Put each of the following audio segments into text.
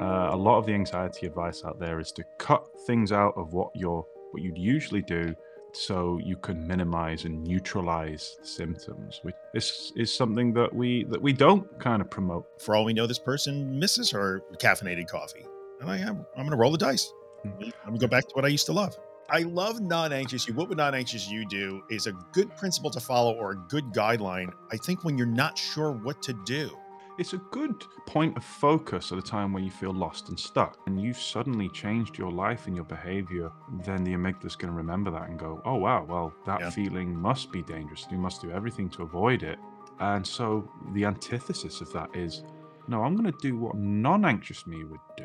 A lot of the anxiety advice out there is to cut things out of what you'd usually do, so you can minimize and neutralize symptoms, which is something that we don't kind of promote. For all we know, this person misses her caffeinated coffee. And I'm going to roll the dice. I'm going to go back to what I used to love. I love non-anxious you. What would non-anxious you do is a good principle to follow, or a good guideline, I think, when you're not sure what to do. It's a good point of focus at a time when you feel lost and stuck, and you've suddenly changed your life and your behavior. Then the amygdala's going to remember that and go, oh wow, well, that feeling must be dangerous. You must do everything to avoid it. And so the antithesis of that is, no, I'm going to do what non-anxious me would do.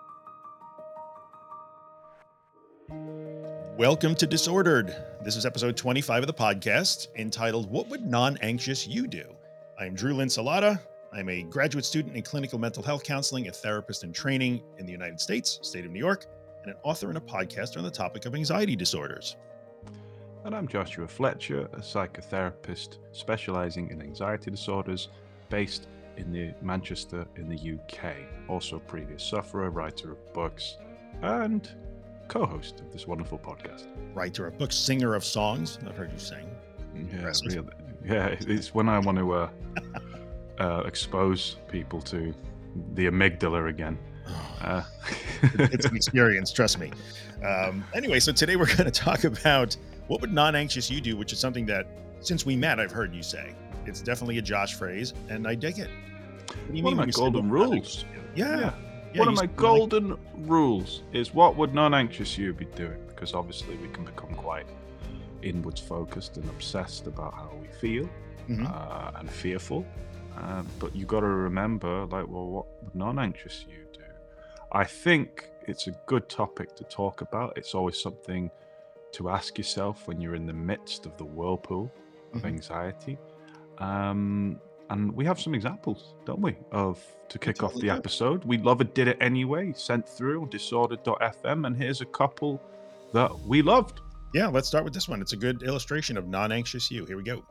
Welcome to Disordered. This is episode 25 of the podcast, entitled What Would Non-Anxious You Do? I'm Drew Linsalata. I'm a graduate student in clinical mental health counseling, a therapist in training in the United States, state of New York, and an author and a podcaster on the topic of anxiety disorders. And I'm Joshua Fletcher, a psychotherapist specializing in anxiety disorders, based in Manchester in the UK. Also previous sufferer, writer of books, and co-host of this wonderful podcast. Writer of books, singer of songs. I've heard you sing. Yeah, really. Yeah, it's when I want to expose people to the amygdala again. It's an experience, trust me. Anyway, so today we're going to talk about what would non-anxious you do, which is something that, since we met, I've heard you say. It's definitely a Josh phrase, and I dig it. What do you mean one of my golden rules. Yeah. One of my golden rules is, what would non-anxious you be doing? Because obviously we can become quite inwards focused and obsessed about how we feel, and fearful. But you got to remember, like, well, what would non-anxious you do? I think it's a good topic to talk about. It's always something to ask yourself when you're in the midst of the whirlpool of anxiety. And we have some examples, don't we, to kick off the episode. We love it, did it anyway, sent through disordered.fm, and here's a couple that we loved. Yeah, let's start with this one. It's a good illustration of non-anxious you. Here we go.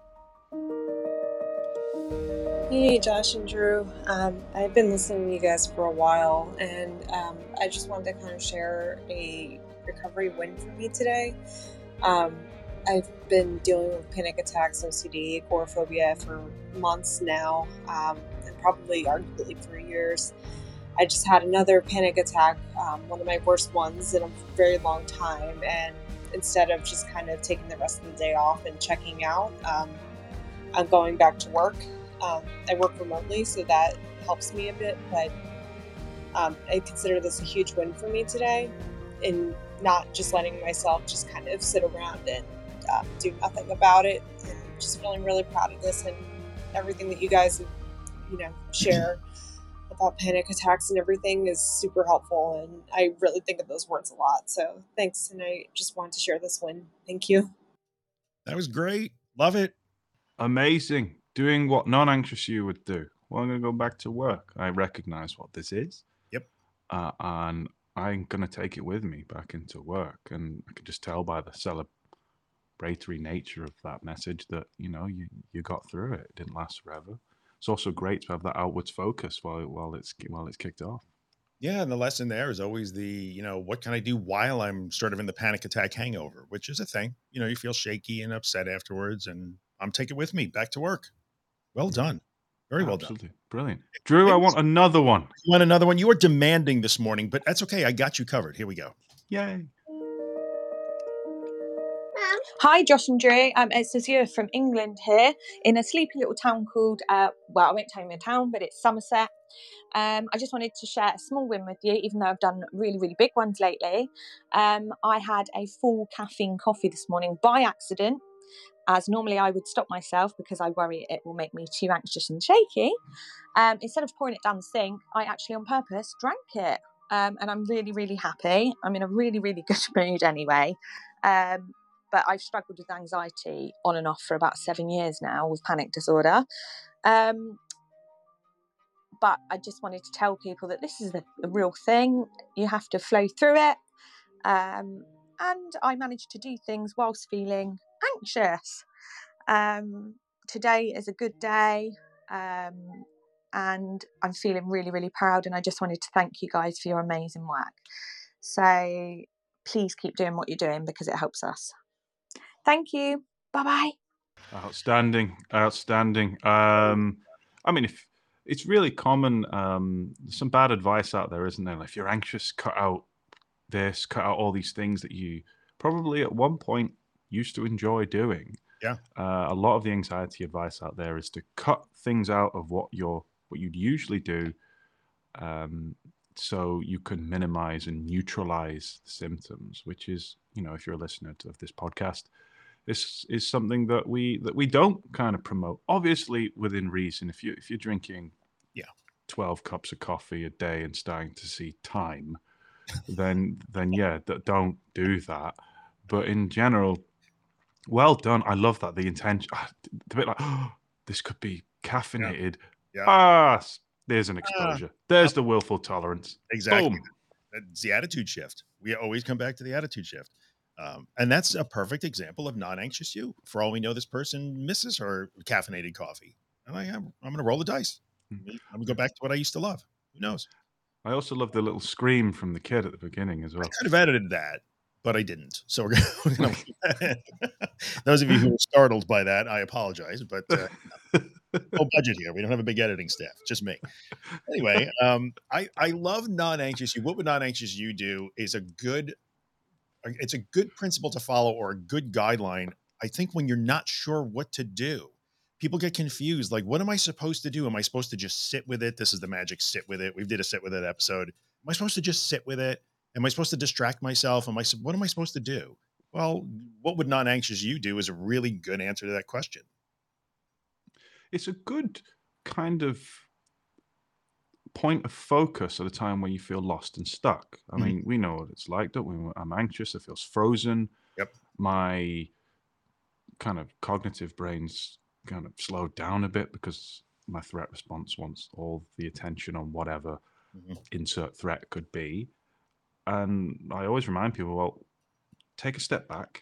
Hey, Josh and Drew. I've been listening to you guys for a while, and I just wanted to kind of share a recovery win for me today. I've been dealing with panic attacks, OCD, agoraphobia for months now, and probably arguably for years. I just had another panic attack, one of my worst ones in a very long time, and instead of just kind of taking the rest of the day off and checking out, I'm going back to work. I work remotely, so that helps me a bit, but I consider this a huge win for me today, in not just letting myself just kind of sit around and do nothing about it, and just feeling really proud of this, and everything that you guys share about panic attacks and everything is super helpful, and I really think of those words a lot. So thanks, and I just wanted to share this win. Thank you. That was great. Love it. Amazing. Doing what non-anxious you would do. Well, I'm going to go back to work. I recognize what this is. Yep. And I'm going to take it with me back into work. And I can just tell by the celebratory nature of that message that, you got through it. It didn't last forever. It's also great to have that outwards focus while it's kicked off. Yeah, and the lesson there is always the, what can I do while I'm sort of in the panic attack hangover, which is a thing. You feel shaky and upset afterwards, and I'm taking it with me back to work. Well done. Very well done. Absolutely. Brilliant. Drew, I want another one. You want another one? You are demanding this morning, but that's okay. I got you covered. Here we go. Yay. Hi, Josh and Drew. It's Azure from England here, in a sleepy little town called, I won't tell you my town, but it's Somerset. I just wanted to share a small win with you, even though I've done really, really big ones lately. I had a full caffeine coffee this morning by accident, as normally I would stop myself because I worry it will make me too anxious and shaky. Instead of pouring it down the sink, I actually on purpose drank it. And I'm really, really happy. I'm in a really, really good mood anyway. But I've struggled with anxiety on and off for about 7 years now with panic disorder. But I just wanted to tell people that this is a real thing. You have to flow through it. And I managed to do things whilst feeling anxious. Today is a good day. and I'm feeling really, really proud. And I just wanted to thank you guys for your amazing work. So please keep doing what you're doing because it helps us. Thank you. Bye-bye. Outstanding. I mean, if it's really common, some bad advice out there, isn't there? Like, if you're anxious, cut out this, cut out all these things that you probably at one point used to enjoy doing. Yeah. A lot of the anxiety advice out there is to cut things out of what you'd usually do, so you can minimize and neutralize the symptoms, which is, if you're a listener of this podcast, this is something that we don't kind of promote, obviously within reason. If you're drinking 12 cups of coffee a day and starting to see time, then yeah, don't do that. But in general, well done. I love that. The intention, a bit like, this could be caffeinated. Yeah. There's an exposure. There's the willful tolerance. Exactly. Boom. It's the attitude shift. We always come back to the attitude shift. And that's a perfect example of non-anxious you. For all we know, this person misses her caffeinated coffee. And I'm going to roll the dice. I'm going to go back to what I used to love. Who knows? I also love the little scream from the kid at the beginning as well. I could have edited that, but I didn't. So we're going to those of you who were startled by that, I apologize. But no budget here. We don't have a big editing staff. Just me. Anyway, I love non-anxious you. What would non-anxious you do is it's a good principle to follow, or a good guideline. I think when you're not sure what to do, people get confused. Like, what am I supposed to do? Am I supposed to just sit with it? This is the magic sit with it. We did a sit with it episode. Am I supposed to just sit with it? Am I supposed to distract myself? What am I supposed to do? Well, what would non-anxious you do is a really good answer to that question. It's a good kind of point of focus at a time when you feel lost and stuck. I mean, we know what it's like, don't we? I'm anxious. It feels frozen. Yep. My kind of cognitive brain's kind of slowed down a bit because my threat response wants all the attention on whatever insert threat could be. And I always remind people, well, take a step back,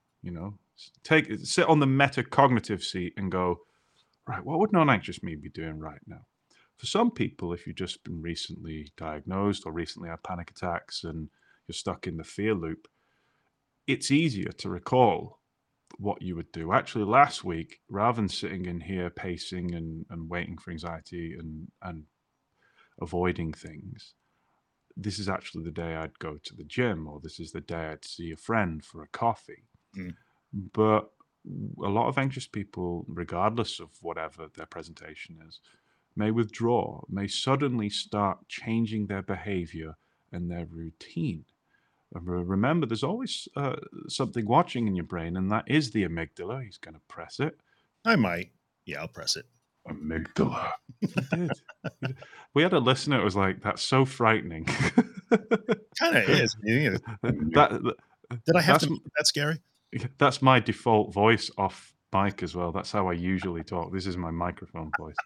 sit on the metacognitive seat and go, right, what would non-anxious me be doing right now? For some people, if you've just been recently diagnosed or recently had panic attacks and you're stuck in the fear loop, it's easier to recall what you would do. Actually, last week, rather than sitting in here pacing and waiting for anxiety and avoiding things, this is actually the day I'd go to the gym, or this is the day I'd see a friend for a coffee. But a lot of anxious people, regardless of whatever their presentation is, may withdraw, may suddenly start changing their behavior and their routine. Remember, there's always something watching in your brain, and that is the amygdala. He's going to press it. I might. Yeah, I'll press it. Amygdala. He did. We had a listener who was like, that's so frightening. Kind of is. Did I have to make it that scary? That's my default voice off mic as well. That's how I usually talk. This is my microphone voice.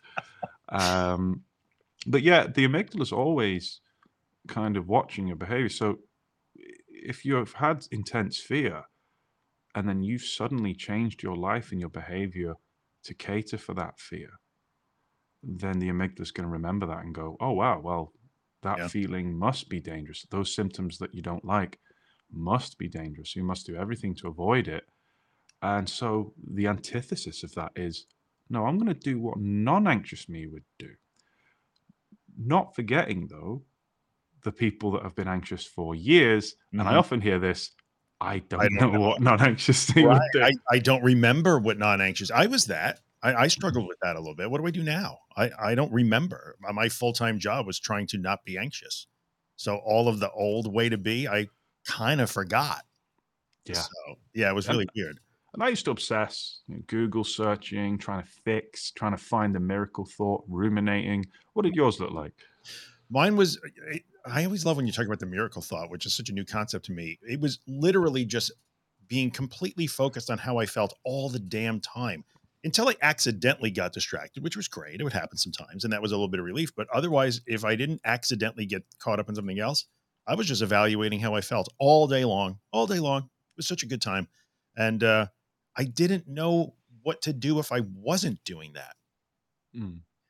But yeah, the amygdala is always kind of watching your behavior. So if you've had intense fear and then you've suddenly changed your life and your behavior to cater for that fear, then the amygdala is going to remember that and go, oh, wow, well, that feeling must be dangerous. Those symptoms that you don't like must be dangerous. You must do everything to avoid it. And so the antithesis of that is, no, I'm going to do what non-anxious me would do. Not forgetting, though, the people that have been anxious for years, and I often hear this, I don't know what non-anxious me would do. I don't remember what non-anxious. I was that. I struggled with that a little bit. What do I do now? I don't remember. My full-time job was trying to not be anxious. So all of the old way to be, I kind of forgot. Yeah. So, yeah, it was really weird. And I used to obsess, Google searching, trying to find the miracle thought, ruminating. What did yours look like? Mine was, I always love when you talk about the miracle thought, which is such a new concept to me. It was literally just being completely focused on how I felt all the damn time until I accidentally got distracted, which was great. It would happen sometimes. And that was a little bit of relief. But otherwise, if I didn't accidentally get caught up in something else, I was just evaluating how I felt all day long. It was such a good time. And I didn't know what to do if I wasn't doing that.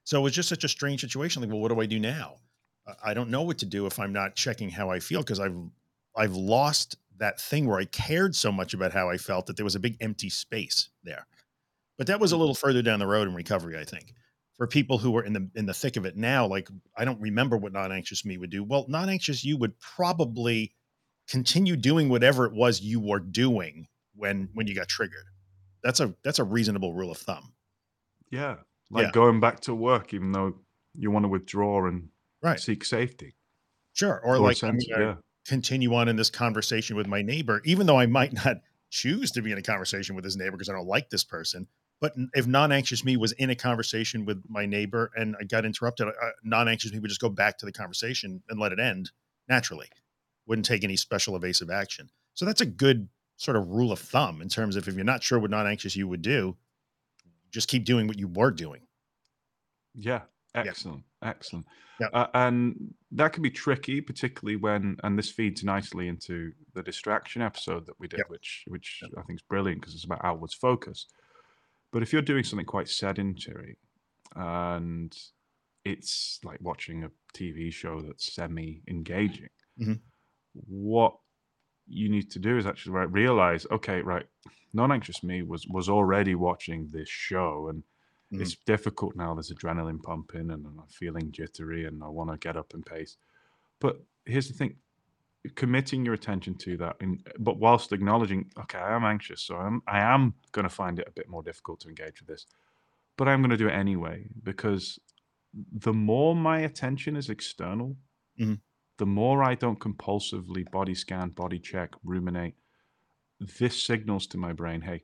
So it was just such a strange situation. Like, well, what do I do now? I don't know what to do if I'm not checking how I feel because I've lost that thing where I cared so much about how I felt that there was a big empty space there. But that was a little further down the road in recovery, I think. For people who are in the thick of it now, like I don't remember what non-anxious me would do. Well, non-anxious you would probably continue doing whatever it was you were doing when you got triggered. That's a reasonable rule of thumb. Yeah. Yeah. Like going back to work, even though you want to withdraw and Right. seek safety Sure. Or or a like I'm sense. gonna Yeah. continue on in this conversation with my neighbor, even though I might not choose to be in a conversation with this neighbor because I don't like this person. But if non-anxious me was in a conversation with my neighbor and I got interrupted, non-anxious me would just go back to the conversation and let it end naturally. Wouldn't take any special evasive action. So that's a good sort of rule of thumb in terms of if you're not sure what non-anxious you would do, just keep doing what you were doing. Yeah. Yeah. Excellent. Excellent. Yeah. And that can be tricky, particularly when, and this feeds nicely into the distraction episode that we did, Yep. which Yep. I think is brilliant because it's about outwards focus. But if you're doing something quite sedentary and it's like watching a TV show that's semi-engaging, Mhm. what you need to do is actually realize, okay, right, non-anxious me was already watching this show, and Mhm. it's difficult now. There's adrenaline pumping, and I'm feeling jittery, and I want to get up and pace. But here's the thing: committing your attention to that, but whilst acknowledging, okay, I am anxious, so I am going to find it a bit more difficult to engage with this, but I'm going to do it anyway because the more my attention is external, Mhm. the more I don't compulsively body scan, body check, ruminate. This signals to my brain, hey,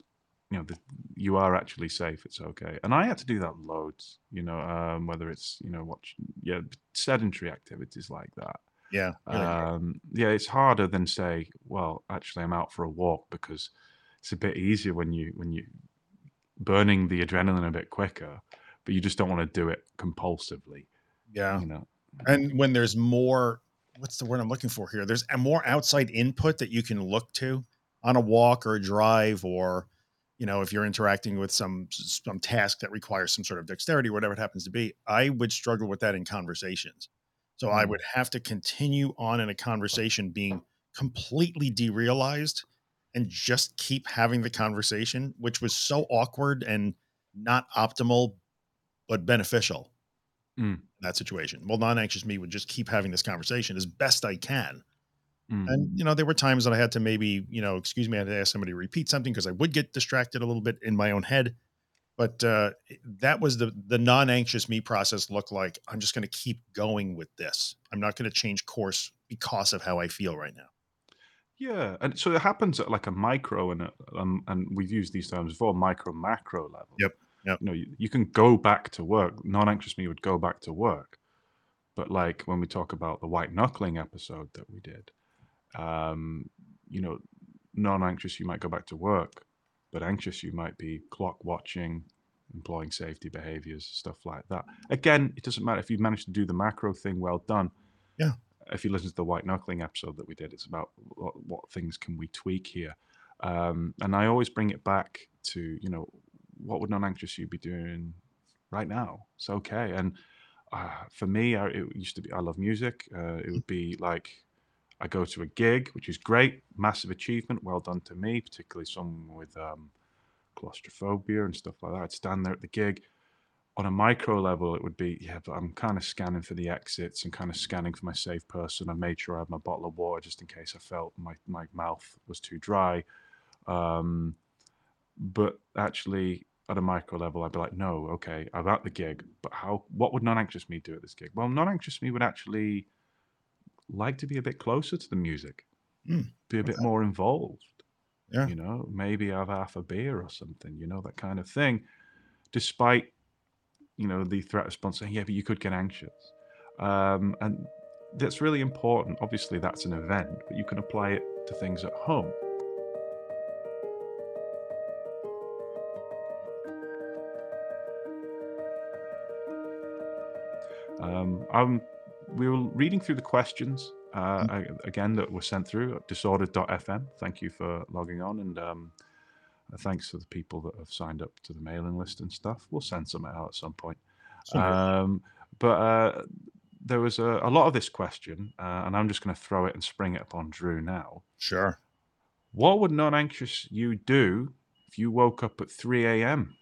you are actually safe. It's okay. And I had to do that loads, whether it's, watch, sedentary activities like that. Yeah. Yeah, it's harder than say, well, actually, I'm out for a walk because it's a bit easier when you burning the adrenaline a bit quicker, but you just don't want to do it compulsively. Yeah. You know. And when there's more, what's the word I'm looking for here? There's a more outside input that you can look to on a walk or a drive, or, if you're interacting with some task that requires some sort of dexterity, whatever it happens to be, I would struggle with that in conversations. So I would have to continue on in a conversation being completely derealized and just keep having the conversation, which was so awkward and not optimal, but beneficial Mm, in that situation. Well, non-anxious me would just keep having this conversation as best I can. mm. And, there were times that I had to maybe, excuse me, I had to ask somebody to repeat something because I would get distracted a little bit in my own head. But that was the non-anxious me process looked like, I'm just going to keep going with this. I'm not going to change course because of how I feel right now. Yeah, and so it happens at like a micro and we've used these terms before, micro macro level. Yep. Yep. You can go back to work. Non-anxious me would go back to work, but like when we talk about the white knuckling episode that we did, um, you know, non-anxious you might go back to work, but anxious you might be clock watching, employing safety behaviors, stuff like that. Again, it doesn't matter if you manage to do the macro thing. Well done. Yeah. If you listen to the white knuckling episode that we did, it's about what things can we tweak here. And I always bring it back to, what would non-anxious you be doing right now? It's okay. And for me, it used to be, I love music. It would be like, I go to a gig, which is great, massive achievement, well done to me, particularly someone with claustrophobia and stuff like that. I'd stand there at the gig. On a micro level, it would be, yeah, but I'm kind of scanning for the exits and kind of scanning for my safe person. I made sure I had my bottle of water just in case I felt my mouth was too dry. But actually, at a micro level, I'd be like, no, okay, I'm at the gig, but what would non-anxious me do at this gig? Well, non-anxious me would actually like to be a bit closer to the music, be a bit more involved. Yeah. Maybe have half a beer or something, that kind of thing, despite the threat response saying, yeah, but you could get anxious. And that's really important. Obviously, that's an event, but you can apply it to things at home. We were reading through the questions again that were sent through at disordered.fm. Thank you for logging on, and thanks to the people that have signed up to the mailing list and stuff. We'll send some out at some point. Some days. But there was a lot of this question, and I'm just going to throw it and spring it upon Drew now. Sure. What would non-anxious you do if you woke up at 3 a.m.?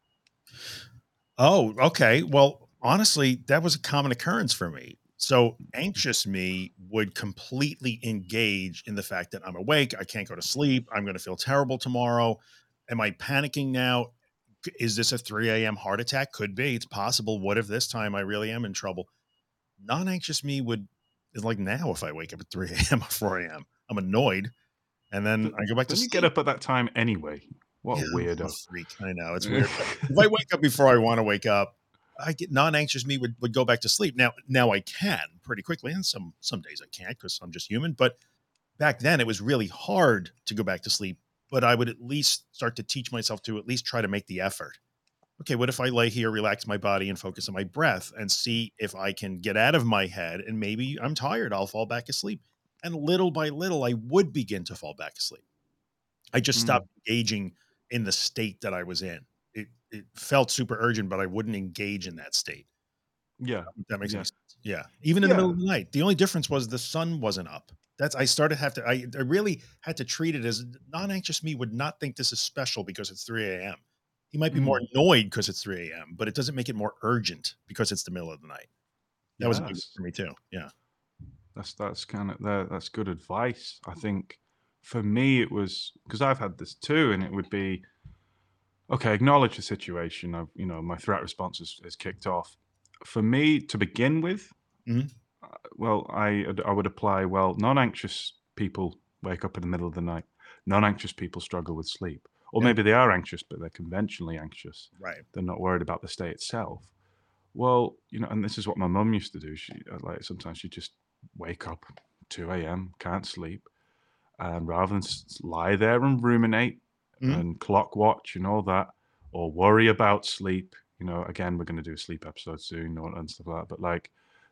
Oh, okay. Well, honestly, that was a common occurrence for me. So anxious me would completely engage in the fact that I'm awake. I can't go to sleep. I'm going to feel terrible tomorrow. Am I panicking now? Is this a 3 a.m. heart attack? Could be. It's possible. What if this time I really am in trouble? Non-anxious me is like now if I wake up at 3 a.m. or 4 a.m. I'm annoyed. And then I go back to Don't you sleep. get up at that time anyway? What a I'm weirdo. a freak. I know it's weird. If I wake up before I want to wake up, I get non-anxious me would go back to sleep. Now I can pretty quickly, and some days I can't because I'm just human. But back then it was really hard to go back to sleep. But I would at least start to teach myself to at least try to make the effort. Okay, what if I lay here, relax my body, and focus on my breath and see if I can get out of my head, and maybe I'm tired, I'll fall back asleep. And little by little, I would begin to fall back asleep. I just stopped engaging in the state that I was in. It felt super urgent, but I wouldn't engage in that state. Yeah. If that makes Yeah. any sense. Yeah. Even in the middle Yeah. of the night. The only difference was the sun wasn't up. I really had to treat it as non-anxious me would not think this is special because it's 3 a.m. He might be more annoyed because it's 3 a.m., but it doesn't make it more urgent because it's the middle of the night. That was a big one for me too. Yeah. That's kind of that's good advice. I think for me it was because I've had this too, and it would be okay, acknowledge the situation. My threat response is kicked off. For me to begin with, Mhm. well, I would apply, well, non-anxious people wake up in the middle of the night. Non-anxious people struggle with sleep. Or Yeah. maybe they are anxious, but they're conventionally anxious. Right. They're not worried about the state itself. Well, and this is what my mum used to do. Sometimes she'd just wake up 2 a.m., can't sleep, and rather than lie there and ruminate Mhm. and clock watch and all that, or worry about sleep, again, we're going to do a sleep episode soon and stuff like that. But like,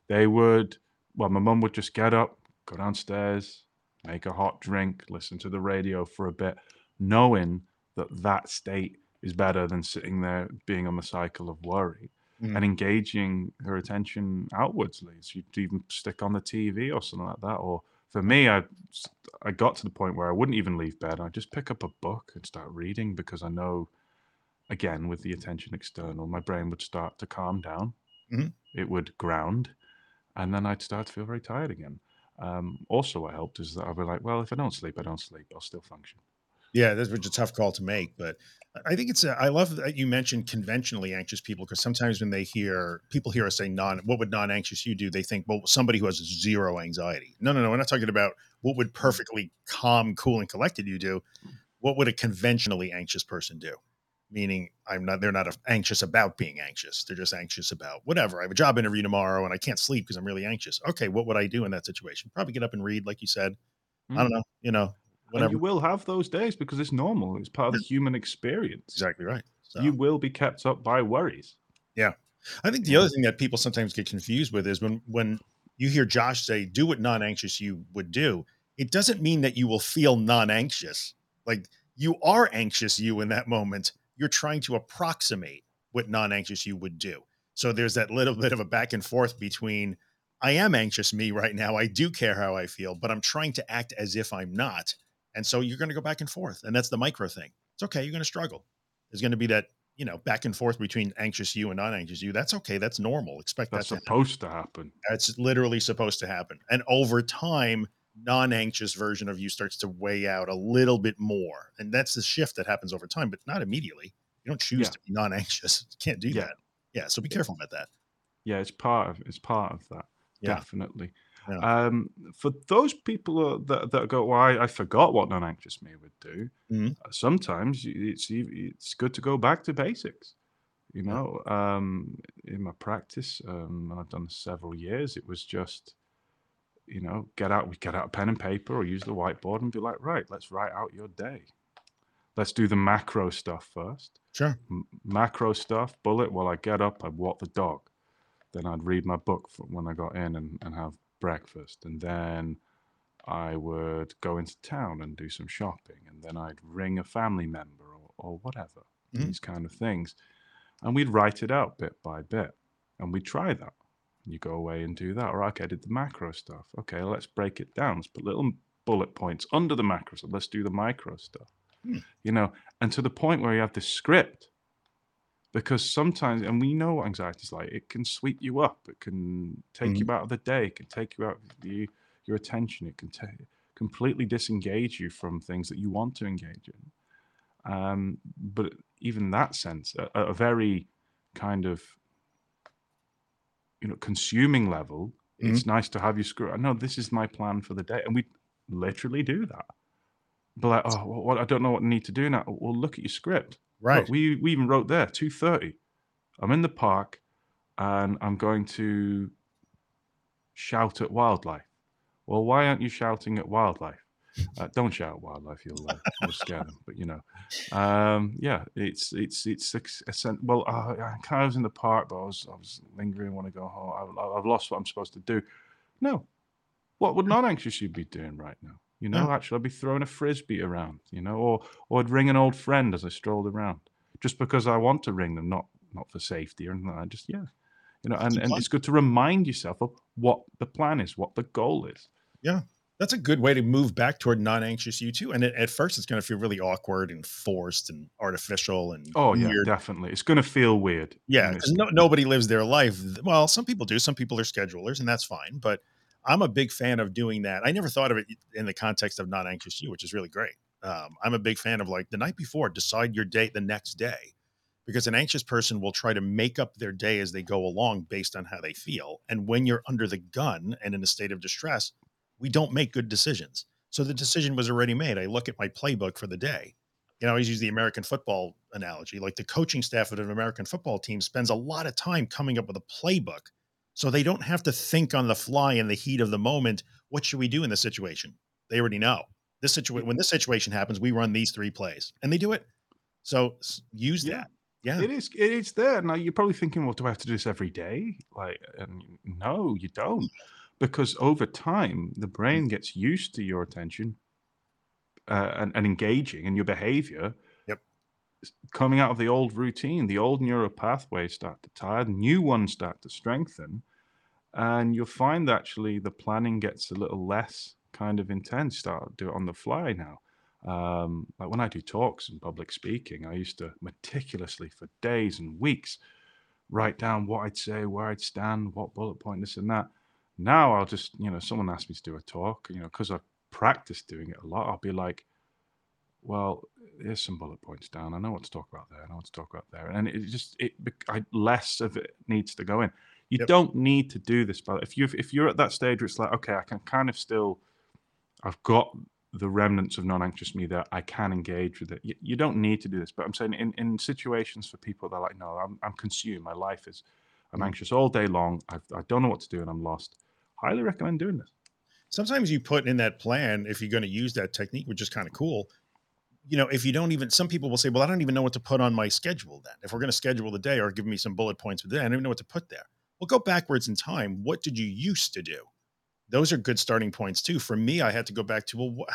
my mum would just get up, go downstairs, make a hot drink, listen to the radio for a bit, knowing that state is better than sitting there being on the cycle of worry. Mhm. And engaging her attention outwardsly. So you'd even stick on the TV or something like that. Or for me, I got to the point where I wouldn't even leave bed. I'd just pick up a book and start reading because I know, again, with the attention external, my brain would start to calm down. Mhm. It would ground, and then I'd start to feel very tired again. Also, what helped is that I'd be like, well, if I don't sleep, I don't sleep. I'll still function. Yeah, this was a tough call to make, but I think I love that you mentioned conventionally anxious people because sometimes when people hear us say what would non-anxious you do? They think, well, somebody who has zero anxiety. No. We're not talking about what would perfectly calm, cool, and collected you do. What would a conventionally anxious person do? Meaning they're not anxious about being anxious. They're just anxious about whatever. I have a job interview tomorrow and I can't sleep because I'm really anxious. Okay. What would I do in that situation? Probably get up and read, like you said. I don't know, And whatever. you will have those days because it's normal. It's part of the human experience. Exactly right. So. You will be kept up by worries. Yeah. I think the other thing that people sometimes get confused with is when you hear Josh say, do what non-anxious you would do, it doesn't mean that you will feel non-anxious. Like you are anxious you in that moment. You're trying to approximate what non-anxious you would do. So there's that little bit of a back and forth between I am anxious me right now. I do care how I feel, but I'm trying to act as if I'm not. And so you're going to go back and forth. And that's the micro thing. It's okay. You're going to struggle. There's going to be that, back and forth between anxious you and non-anxious you. That's okay. That's normal. Expect That's that supposed to happen. That's literally supposed to happen. And over time, non-anxious version of you starts to weigh out a little bit more. And that's the shift that happens over time, but not immediately. You don't choose to be non-anxious. You can't do that. Yeah. So be careful about that. Yeah, it's part of that. Yeah. Definitely. Yeah. For those people that go, well, I forgot what non-anxious me would do. Mhm. Sometimes it's good to go back to basics. In my practice, and I've done this several years, it was just, we get out a pen and paper or use the whiteboard and be like, right, let's write out your day. Let's do the macro stuff first. Sure. Macro stuff, bullet. Well, I get up, I walk the dog. Then I'd read my book when I got in and have breakfast. And then I would go into town and do some shopping. And then I'd ring a family member or whatever, these kind of things. And we'd write it out bit by bit. And we try that. You go away and do that. Or, okay, I did the macro stuff. Okay, let's break it down. Let's put little bullet points under the macro stuff. Let's do the micro stuff. You know, and to the point where you have this script. Because sometimes, and we know what anxiety is like, it can sweep you up. It can take you out of the day. It can take you out of your attention. It can completely disengage you from things that you want to engage in. But even that sense, a very kind of, you know, consuming level, it's nice to have you screw. I know this is my plan for the day, and we literally do that. But like, oh, well, I don't know what I need to do now. Well, look at your script. Right. Look, we even wrote there 2:30. I'm in the park, and I'm going to shout at wildlife. Well, why aren't you shouting at wildlife? Don't shout at wildlife; you'll scare them. But you know, yeah, it's well. I kind of was in the park, but I was lingering. Want to go home. I've lost what I'm supposed to do. No, what would non-anxious you be doing right now? You know, actually, I'd be throwing a frisbee around. You know, or I'd ring an old friend as I strolled around, just because I want to ring them, not for safety or anything. I just you know, and it's good to remind yourself of what the plan is, what the goal is. Yeah. That's a good way to move back toward non-anxious you too. And at first it's going to feel really awkward and forced and artificial and weird. Yeah, definitely. It's going to feel weird. Yeah. Nobody lives their life. Well, some people do. Some people are schedulers, and that's fine. But I'm a big fan of doing that. I never thought of it in the context of non-anxious you, which is really great. I'm a big fan of like the night before, decide your date the next day, because an anxious person will try to make up their day as they go along based on how they feel. And when you're under the gun and in a state of distress, we don't make good decisions. So the decision was already made. I look at my playbook for the day. You know, I always use the American football analogy. Like the coaching staff of an American football team spends a lot of time coming up with a playbook, so they don't have to think on the fly in the heat of the moment. What should we do in this situation? They already know this situation. When this situation happens, we run these 3 plays, and they do it. So use that. Yeah, it is there. Now you're probably thinking, well, do I have to do this every day? Like, no, you don't. Because over time, the brain gets used to your attention and engaging, and your behavior. Yep. Coming out of the old routine, the old neural pathways start to tire, new ones start to strengthen, and you'll find that actually the planning gets a little less kind of intense. Start do it on the fly now. Like when I do talks and public speaking, I used to meticulously for days and weeks write down what I'd say, where I'd stand, what bullet point, this and that. Now I'll just, you know, someone asks me to do a talk, you know, because I've practiced doing it a lot. I'll be like, well, here's some bullet points down. I know what to talk about there. I know what to talk about there. And less of it needs to go in. You don't need to do this, but if you're at that stage where it's like, okay, I can kind of still, I've got the remnants of non-anxious me that I can engage with it. You don't need to do this, but I'm saying in situations for people that are like, no, I'm consumed. My life is, I'm anxious all day long. I don't know what to do and I'm lost. Highly recommend doing this. Sometimes you put in that plan, if you're going to use that technique, which is kind of cool. You know, if you don't even, some people will say, well, I don't even know what to put on my schedule then. If we're going to schedule the day or give me some bullet points for the day, I don't even know what to put there. Well, go backwards in time. What did you used to do? Those are good starting points too. For me, I had to go back to, well,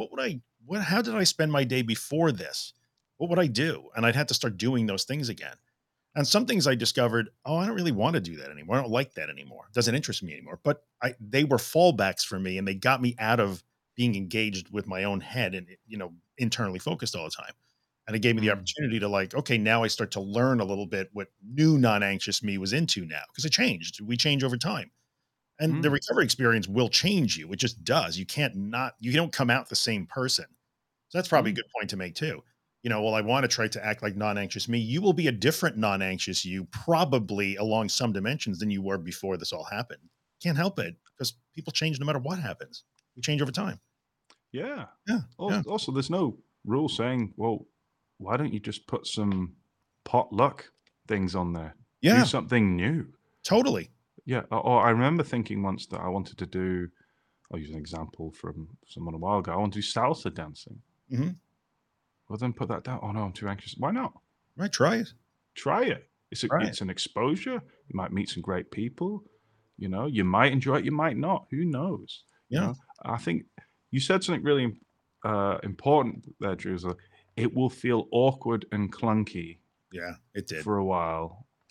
how did I spend my day before this? What would I do? And I'd have to start doing those things again. And some things I discovered, oh, I don't really want to do that anymore. I don't like that anymore. It doesn't interest me anymore. But they were fallbacks for me, and they got me out of being engaged with my own head and, you know, internally focused all the time. And it gave me the opportunity to like, okay, now I start to learn a little bit what new non-anxious me was into now, because it changed. We change over time. And the recovery experience will change you. It just does. You don't come out the same person. So that's probably a good point to make too. You know, well, I want to try to act like non-anxious me. You will be a different non-anxious you, probably along some dimensions, than you were before this all happened. Can't help it, because people change no matter what happens. We change over time. Yeah. Yeah. Also, there's no rule saying, well, why don't you just put some potluck things on there? Yeah. Do something new. Totally. Yeah. Or I remember thinking once that I wanted to do, I'll use an example from someone a while ago. I want to do salsa dancing. Mm-hmm. Well, then put that down. Oh, no, I'm too anxious. Why not? Right. Try it. Try it. It's an exposure. You might meet some great people. You know, you might enjoy it. You might not. Who knows? Yeah. You know? I think you said something really important there, Drew. It will feel awkward and clunky. Yeah, it did. For a while.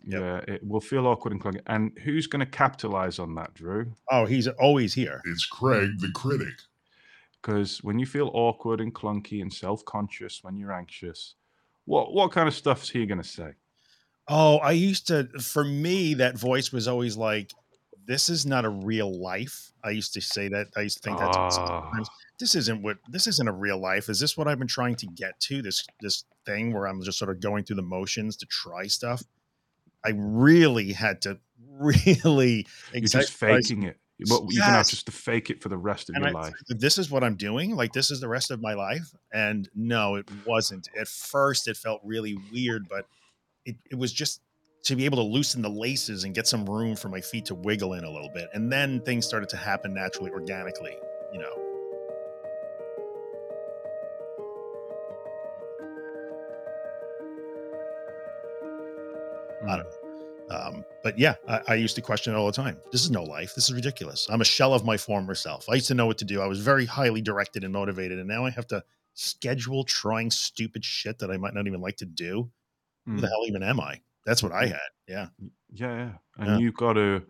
Yeah, it will feel awkward and clunky. And who's going to capitalize on that, Drew? Oh, he's always here. It's Craig the critic. Because when you feel awkward and clunky and self-conscious when you're anxious, what kind of stuff is he going to say? Oh, for me, that voice was always like, this is not a real life. I used to say that. I used to think that sometimes. This isn't a real life. Is this what I've been trying to get to? This thing where I'm just sort of going through the motions to try stuff. I really had to really. You're just faking it. But you're gonna have just to fake it for the rest of your life. This is what I'm doing. Like, this is the rest of my life. And no, it wasn't. At first, it felt really weird, but it was just to be able to loosen the laces and get some room for my feet to wiggle in a little bit. And then things started to happen naturally, organically, you know. I don't know. But yeah, I used to question it all the time. This is no life. This is ridiculous. I'm a shell of my former self. I used to know what to do. I was very highly directed and motivated. And now I have to schedule trying stupid shit that I might not even like to do. Who the hell even am I? That's what I had. Yeah. Yeah. And you've got to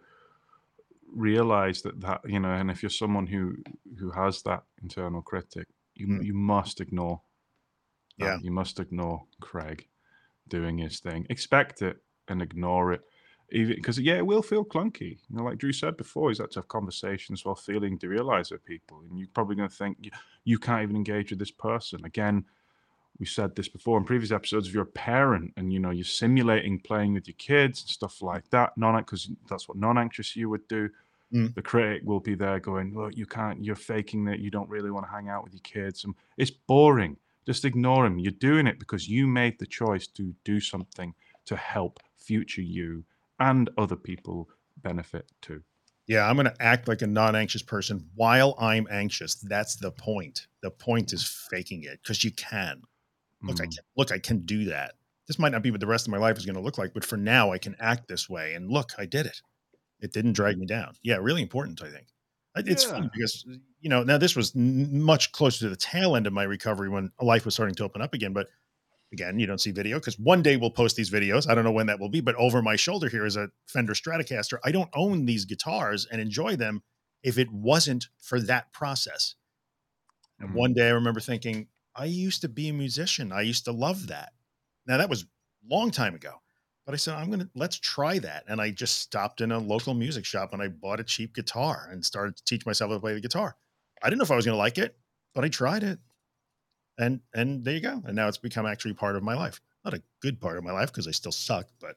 realize that, you know, and if you're someone who has that internal critic, you must ignore. Yeah. You must ignore Craig doing his thing. Expect it and ignore it. Even because it will feel clunky. You know, like Drew said before, he's had to have conversations while feeling derealized with people. And you're probably going to think you can't even engage with this person. Again, we said this before in previous episodes. If you're a parent and you're simulating playing with your kids and stuff like that, because that's what non-anxious you would do. The critic will be there going, "Look, you can't. You're faking that. You don't really want to hang out with your kids. And it's boring. Just ignore him. You're doing it because you made the choice to do something to help future you and other people benefit too." Yeah, I'm going to act like a non-anxious person while I'm anxious. That's the point. The point is faking it because you can. Look, I can do that. This might not be what the rest of my life is going to look like, but for now I can act this way. And look, I did it. It didn't drag me down. Yeah, really important, I think. It's funny because, now this was much closer to the tail end of my recovery when life was starting to open up again. But again, you don't see video because one day we'll post these videos. I don't know when that will be, but over my shoulder here is a Fender Stratocaster. I don't own these guitars and enjoy them if it wasn't for that process. And one day I remember thinking, I used to be a musician. I used to love that. Now that was a long time ago, but I said, let's try that. And I just stopped in a local music shop and I bought a cheap guitar and started to teach myself how to play the guitar. I didn't know if I was going to like it, but I tried it. And there you go. And now it's become actually part of my life. Not a good part of my life because I still suck, but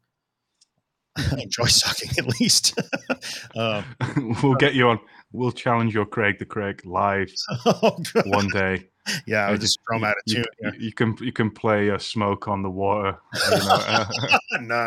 I enjoy sucking at least. We'll get you on. We'll challenge your Craig the Craig live one day. Yeah, I'll just throw him out of tune. You can play Smoke on the Water. No.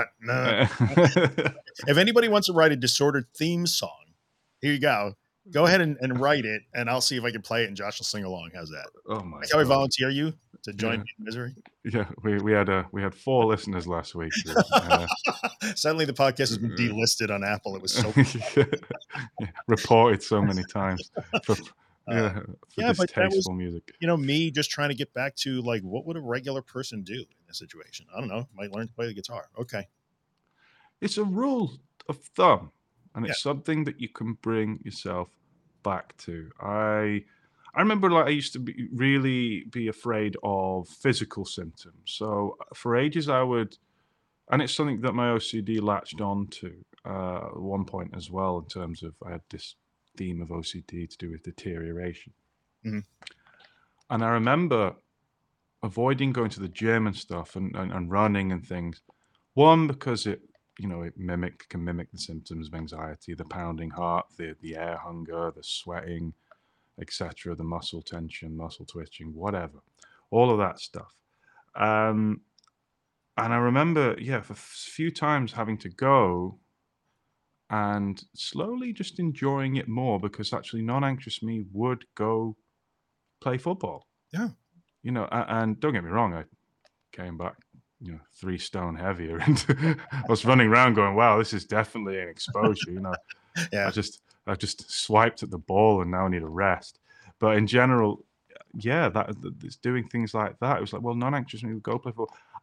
If anybody wants to write a Disordered theme song, here you go. Go ahead and write it, and I'll see if I can play it, and Josh will sing along. How's that? Oh my! How I volunteer you to join me in misery? Yeah, we had 4 listeners last week. Suddenly, the podcast has been delisted on Apple. It was so reported so many times for distasteful music. Me just trying to get back to like, what would a regular person do in this situation? I don't know. Might learn to play the guitar. Okay, it's a rule of thumb. And it's something that you can bring yourself back to. I remember I used to really be afraid of physical symptoms. So for ages and it's something that my OCD latched on to at one point as well, in terms of I had this theme of OCD to do with deterioration. And I remember avoiding going to the gym and stuff and running and things. One, because it can mimic the symptoms of anxiety, the pounding heart, the air hunger, the sweating, etc., the muscle tension, muscle twitching, whatever, all of that stuff. And I remember, for a few times having to go and slowly just enjoying it more because actually non-anxious me would go play football. Yeah. And don't get me wrong, I came back 3 stone heavier, and I was running around going, wow, this is definitely an exposure. Yeah. I just swiped at the ball and now I need a rest. But in general, that it's doing things like that. It was like, well, non-anxious me would go play football.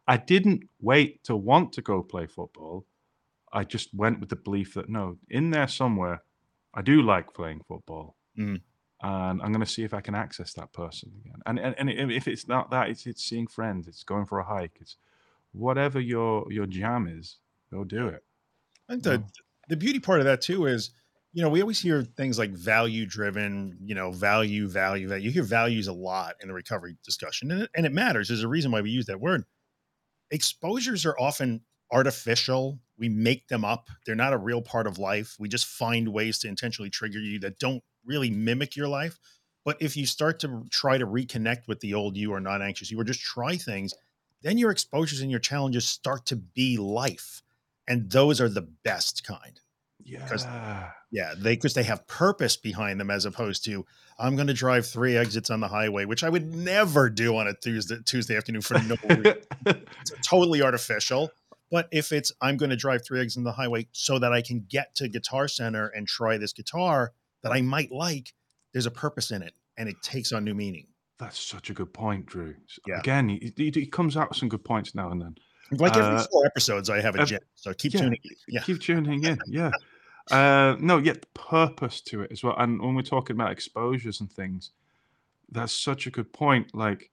I didn't wait to want to go play football. I just went with the belief that no, in there somewhere, I do like playing football, Mm. and I'm going to see if I can access that person again. And if it's not that, it's seeing friends, it's going for a hike, it's whatever your jam is, go do it. I think you know? the beauty part of that too is, we always hear things like value driven, value. You hear values a lot in the recovery discussion, and it matters. There's a reason why we use that word. Exposures are often artificial. We make them up. They're not a real part of life. We just find ways to intentionally trigger you that don't really mimic your life. But if you start to try to reconnect with the old you or not anxious you, or just try things, then your exposures and your challenges start to be life. And those are the best kind. Because they have purpose behind them, as opposed to, I'm going to drive 3 exits on the highway, which I would never do on a Tuesday afternoon for no reason. It's totally artificial. But if it's, I'm going to drive 3 exits on the highway so that I can get to Guitar Center and try this guitar that I might like, there's a purpose in it, and it takes on new meaning. That's such a good point, Drew. Yeah. Again, he comes out with some good points now and then. Like every 4 episodes, I have a gem. So keep tuning in. Yeah. Keep tuning in. Yeah. No, yet purpose to it as well. And when we're talking about exposures and things, that's such a good point. Like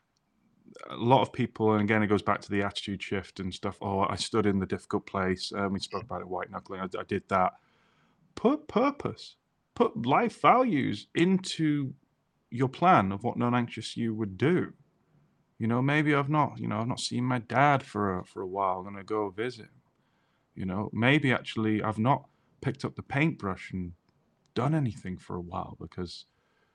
a lot of people, and again, it goes back to the attitude shift and stuff. Oh, I stood in the difficult place. We spoke about it, white knuckling. I did that. Put purpose, put life values into your plan of what non-anxious you would do. Maybe I've not seen my dad for a while. I'm gonna go visit. Maybe actually I've not picked up the paintbrush and done anything for a while because,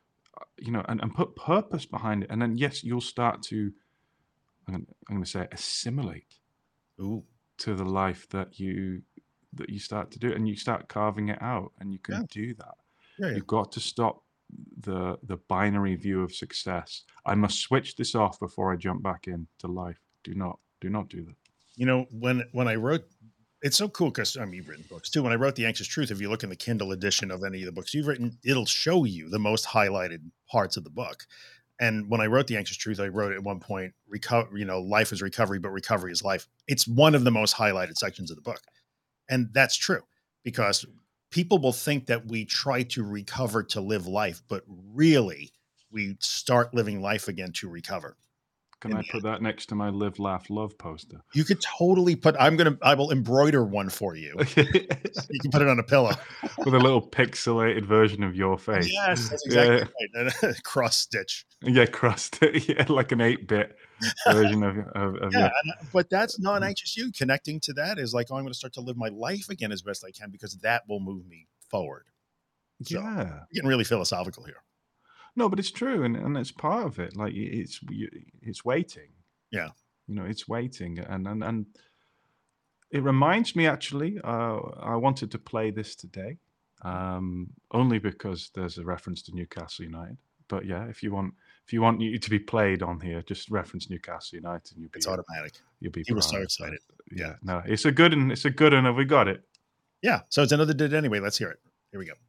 and put purpose behind it. And then, yes, you'll start to, I'm going to say, assimilate to the life that you start to do, and you start carving it out, and you can do that. Yeah. You've got to stop the binary view of success. I must switch this off before I jump back into life. Do not do that. When I wrote, it's so cool because you've written books too. When I wrote The Anxious Truth, if you look in the Kindle edition of any of the books you've written, it'll show you the most highlighted parts of the book. And when I wrote The Anxious Truth, I wrote at one point, life is recovery, but recovery is life. It's one of the most highlighted sections of the book. And that's true, because people will think that we try to recover to live life, but really we start living life again to recover. Can I put that next to my Live, Laugh, Love poster? You could totally I will embroider one for you. You can put it on a pillow. With a little pixelated version of your face. Yes, that's exactly right. Cross stitch. Yeah, yeah, like an 8-bit version of yeah. But that's non-anxious you. Connecting to that is like, I'm going to start to live my life again as best I can, because that will move me forward. So, we're getting really philosophical here. No, but it's true, and it's part of it. Like it's waiting. Yeah, it's waiting, and it reminds me actually. I wanted to play this today, only because there's a reference to Newcastle United. But yeah, if you want you to be played on here, just reference Newcastle United, and it's automatic. You'll be. He was so excited. Yeah, no, it's a good one. Have we got it? Yeah. So it's another did anyway. Let's hear it. Here we go.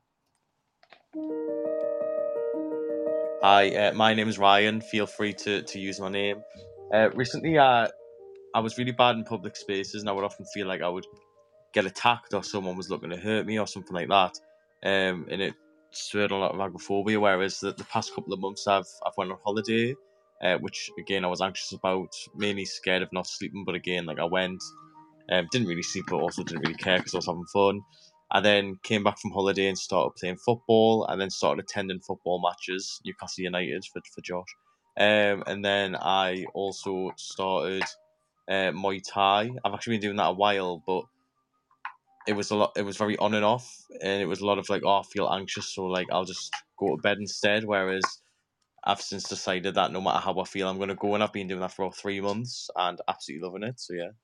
Hi, my name is Ryan. Feel free to use my name. Recently, I was really bad in public spaces, and I would often feel like I would get attacked or someone was looking to hurt me or something like that. And it stirred a lot of agoraphobia. Whereas the past couple of months, I've went on holiday, which again I was anxious about, mainly scared of not sleeping. But again, like I went, didn't really sleep, but also didn't really care because I was having fun. I then came back from holiday and started playing football, and then started attending football matches, Newcastle United for Josh. And then I also started Muay Thai. I've actually been doing that a while, but it was very on and off, and it was a lot of like, I feel anxious, so like I'll just go to bed instead. Whereas I've since decided that no matter how I feel, I'm going to go, and I've been doing that for 3 months and absolutely loving it. So yeah.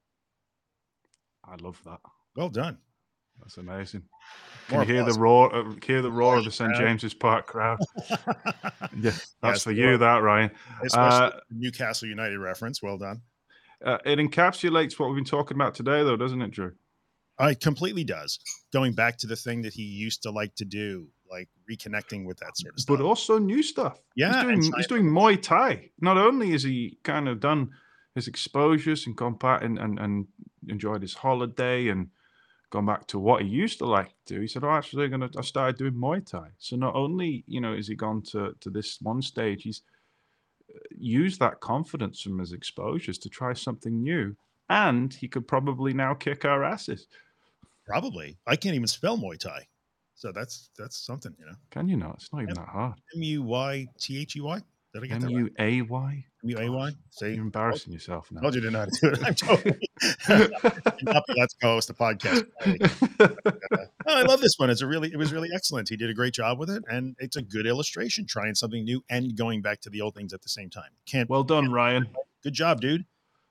I love that. Well done. That's amazing. Can you hear the roar? Hear the roar of the St. James's Park crowd? Yeah, that's for you, that Ryan. Especially Newcastle United reference. Well done. It encapsulates what we've been talking about today, though, doesn't it, Drew? It completely does. Going back to the thing that he used to like to do, like reconnecting with that sort of stuff. But also new stuff. Yeah, he's doing Muay Thai. Not only is he kind of done his exposures and gone back and enjoyed his holiday and gone back to what he used to like to do, he said, "Oh, actually, I started doing Muay Thai." So not only, is he gone to this one stage, he's used that confidence from his exposures to try something new, and he could probably now kick our asses. Probably. I can't even spell Muay Thai. So that's something, Can you not? It's not even that hard. M-U-Y-T-H-E-Y? Did I get that right? M-U-A-Y? M-U-A-Y? See? You're embarrassing yourself I now. told you to know how to do it. I'm totally. Let's co-host the podcast. I love this one. It was really excellent. He did a great job with it, and it's a good illustration, trying something new and going back to the old things at the same time. Well done, Ryan. Good job, dude.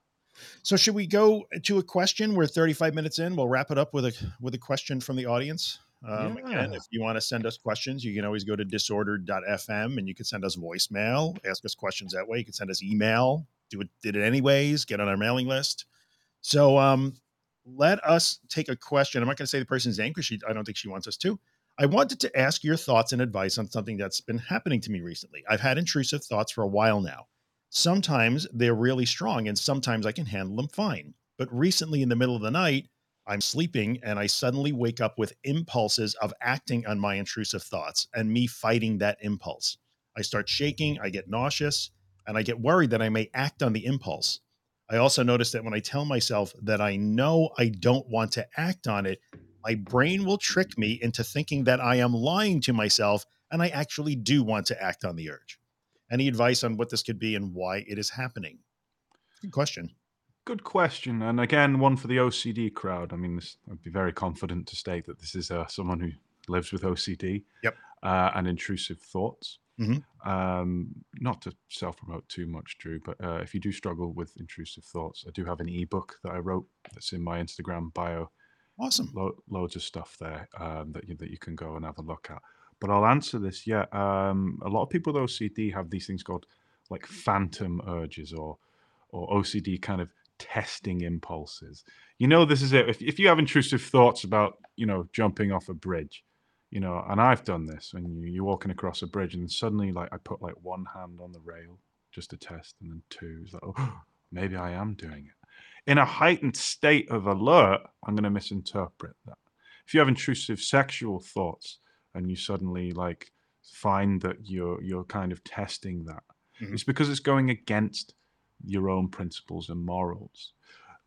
So should we go to a question? We're 35 minutes in. We'll wrap it up with a question from the audience. Again, if you want to send us questions, you can always go to disordered.fm and you can send us voicemail, ask us questions that way. You can send us email, did it anyways, get on our mailing list. So let us take a question. I'm not going to say the person's name because I don't think she wants us to. I wanted to ask your thoughts and advice on something that's been happening to me recently. I've had intrusive thoughts for a while now. Sometimes they're really strong and sometimes I can handle them fine. But recently in the middle of the night, I'm sleeping and I suddenly wake up with impulses of acting on my intrusive thoughts and me fighting that impulse. I start shaking, I get nauseous, and I get worried that I may act on the impulse. I also notice that when I tell myself that I know I don't want to act on it, my brain will trick me into thinking that I am lying to myself and I actually do want to act on the urge. Any advice on what this could be and why it is happening? Good question. Good question. And again, one for the OCD crowd. I mean, I'd be very confident to state that this is someone who lives with OCD. Yep. And intrusive thoughts. Mm-hmm. Not to self-promote too much, Drew, but if you do struggle with intrusive thoughts, I do have an ebook that I wrote that's in my Instagram bio. Awesome. Loads of stuff there that you can go and have a look at. But I'll answer this. Yeah. A lot of people with OCD have these things called like phantom urges or OCD kind of testing impulses. This is it. If you have intrusive thoughts about, jumping off a bridge, and I've done this when you're walking across a bridge and suddenly like I put like one hand on the rail just to test and then two. It's like, oh, maybe I am doing it. In a heightened state of alert, I'm going to misinterpret that. If you have intrusive sexual thoughts and you suddenly like find that you're kind of testing that, it's because it's going against your own principles and morals.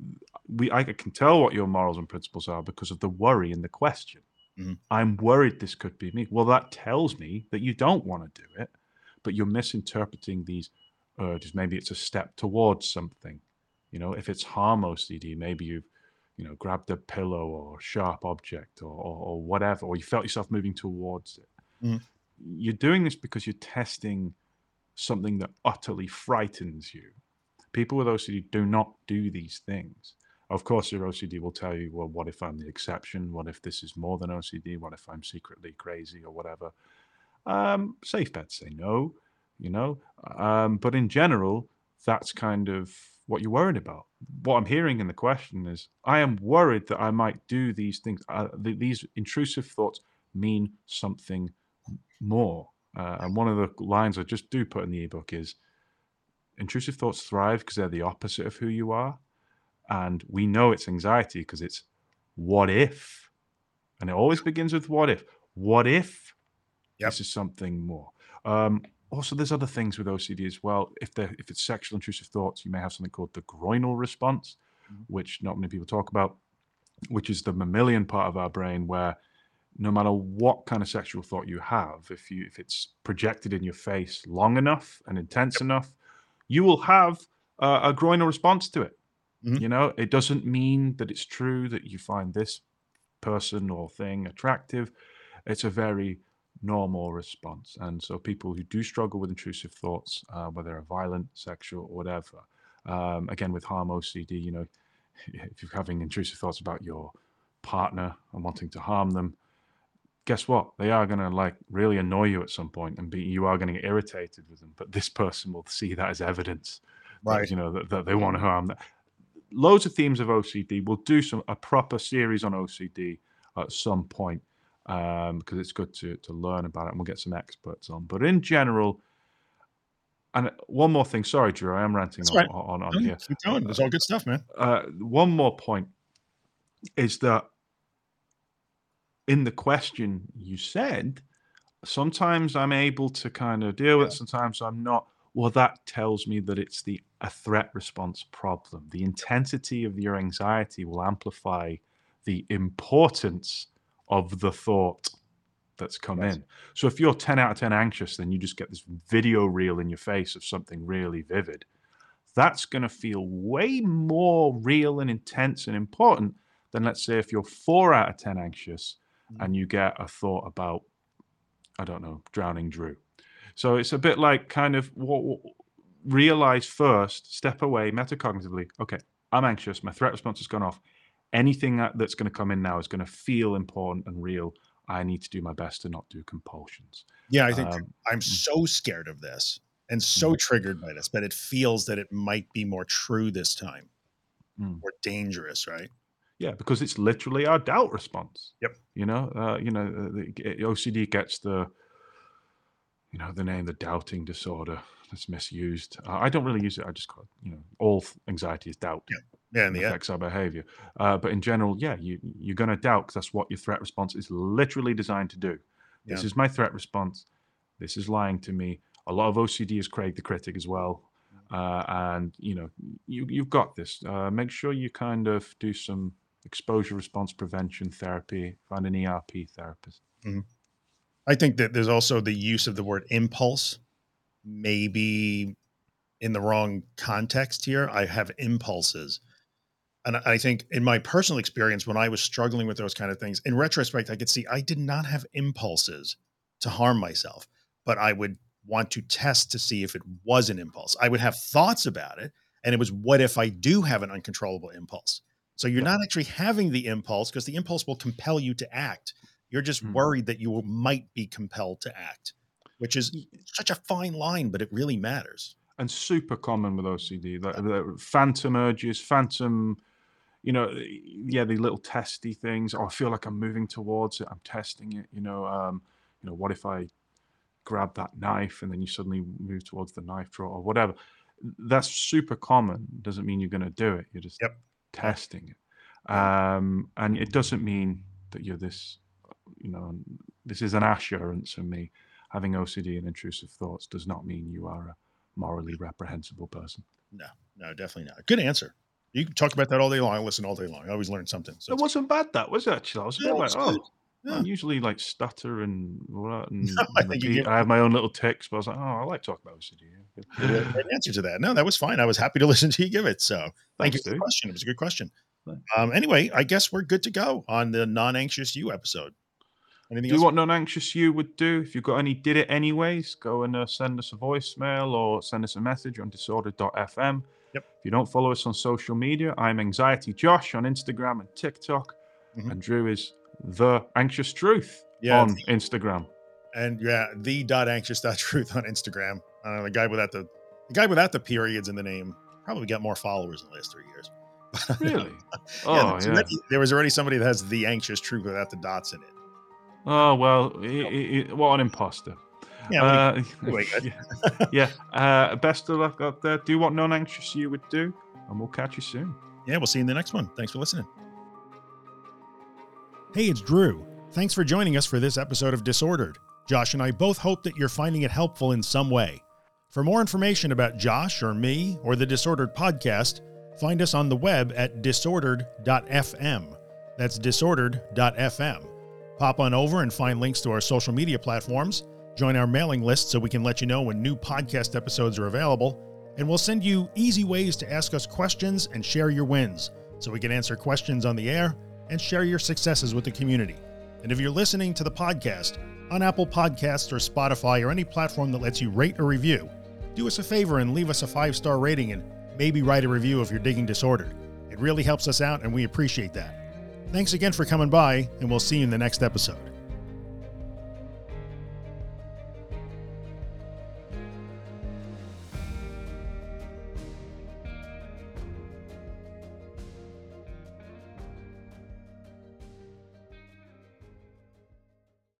I can tell what your morals and principles are because of the worry in the question. I'm worried this could be me. Well, that tells me that you don't want to do it, but you're misinterpreting these urges. Maybe it's a step towards something. If it's harm OCD, maybe you've grabbed a pillow or a sharp object or whatever, or you felt yourself moving towards it. You're doing this because you're testing something that utterly frightens you. People with OCD do not do these things. Of course, your OCD will tell you, well, what if I'm the exception? What if this is more than OCD? What if I'm secretly crazy or whatever? Safe bet say no, but in general, that's kind of what you're worried about. What I'm hearing in the question is, I am worried that I might do these things. These intrusive thoughts mean something more. And one of the lines I just do put in the ebook is, intrusive thoughts thrive because they're the opposite of who you are. And we know it's anxiety because it's what if? And it always begins with what if. What if this is something more? Also, there's other things with OCD as well. If it's sexual intrusive thoughts, you may have something called the groinal response, which not many people talk about, which is the mammalian part of our brain where no matter what kind of sexual thought you have, if it's projected in your face long enough and intense enough, you will have a groinal response to it. It doesn't mean that it's true that you find this person or thing attractive. It's a very normal response. And so people who do struggle with intrusive thoughts, whether they're violent, sexual, or whatever, again, with harm OCD, if you're having intrusive thoughts about your partner and wanting to harm them, guess what? They are going to like really annoy you at some point and you are going to get irritated with them. But this person will see that as evidence, right? That they want to harm them. Loads of themes of OCD. We'll do a proper series on OCD at some point because it's good to learn about it, and we'll get some experts on. But in general, And one more thing. Sorry, Drew, I am ranting right. on here. Keep going. It's all good stuff, man. One more point is that in the question you said, sometimes I'm able to kind of deal with it, sometimes I'm not. Well, that tells me that it's a threat response problem. The intensity of your anxiety will amplify the importance of the thought that's come in. So if you're 10 out of 10 anxious, then you just get this video reel in your face of something really vivid. That's going to feel way more real and intense and important than, let's say, if you're 4 out of 10 anxious and you get a thought about, I don't know, drowning Drew. So it's a bit like kind of realize first, step away metacognitively. Okay, I'm anxious. My threat response has gone off. Anything that's going to come in now is going to feel important and real. I need to do my best to not do compulsions. Yeah, I think I'm so scared of this and so triggered by this, but it feels that it might be more true this time, more dangerous, right? Yeah, because it's literally our doubt response. Yep. The OCD gets the name, the doubting disorder. That's misused. I don't really use it. I just call it, all anxiety is doubt. Yeah, and it affects our behavior. But in general, you're going to doubt because that's what your threat response is literally designed to do. This is my threat response. This is lying to me. A lot of OCD is Craig the critic as well. And you've got this. Make sure you kind of do some exposure response prevention therapy. Find an ERP therapist. Mm-hmm. I think that there's also the use of the word impulse, maybe in the wrong context here. I have impulses. And I think in my personal experience, when I was struggling with those kind of things, in retrospect, I could see I did not have impulses to harm myself, but I would want to test to see if it was an impulse. I would have thoughts about it. And it was, what if I do have an uncontrollable impulse? So you're not actually having the impulse because the impulse will compel you to act. You're just worried that you might be compelled to act, which is such a fine line, but it really matters. And super common with OCD, the phantom urges, the little testy things. Oh, I feel like I'm moving towards it. I'm testing it. What if I grab that knife and then you suddenly move towards the knife drawer or whatever? That's super common. Doesn't mean you're going to do it. You're just testing it. And it doesn't mean that you're this, this is an assurance of me. Having OCD and intrusive thoughts does not mean you are a morally reprehensible person. No, definitely not. Good answer. You can talk about that all day long. I listen all day long. I always learn something. So it wasn't bad, that was it, actually. I was a bit like, I usually like stutter and repeat. I have my own little tics, but I was like, I like talking about OCD. Good answer to that. No, that was fine. I was happy to listen to you give it. So thank you for the question. It was a good question. Anyway, I guess we're good to go on the Non-Anxious You episode. Anything else? Do what Non-Anxious You would do. If you've got any did it anyways, go and send us a voicemail or send us a message on disordered.fm. Yep. If you don't follow us on social media, I'm Anxiety Josh on Instagram and TikTok. And Drew is The Anxious Truth on Instagram. And the.anxious.truth on Instagram. The guy without the periods in the name probably got more followers in the last 3 years. Really? There was already somebody that has The Anxious Truth without the dots in it. Oh, well, what an imposter. Yeah. Best of luck out there. Do what Non-Anxious You would do, and we'll catch you soon. Yeah, we'll see you in the next one. Thanks for listening. Hey, it's Drew. Thanks for joining us for this episode of Disordered. Josh and I both hope that you're finding it helpful in some way. For more information about Josh or me or the Disordered podcast, find us on the web at disordered.fm. That's disordered.fm. Pop on over and find links to our social media platforms. Join our mailing list so we can let you know when new podcast episodes are available. And we'll send you easy ways to ask us questions and share your wins so we can answer questions on the air and share your successes with the community. And if you're listening to the podcast on Apple Podcasts or Spotify or any platform that lets you rate or review, do us a favor and leave us a 5-star rating and maybe write a review if you're digging Disordered. It really helps us out and we appreciate that. Thanks again for coming by, and we'll see you in the next episode.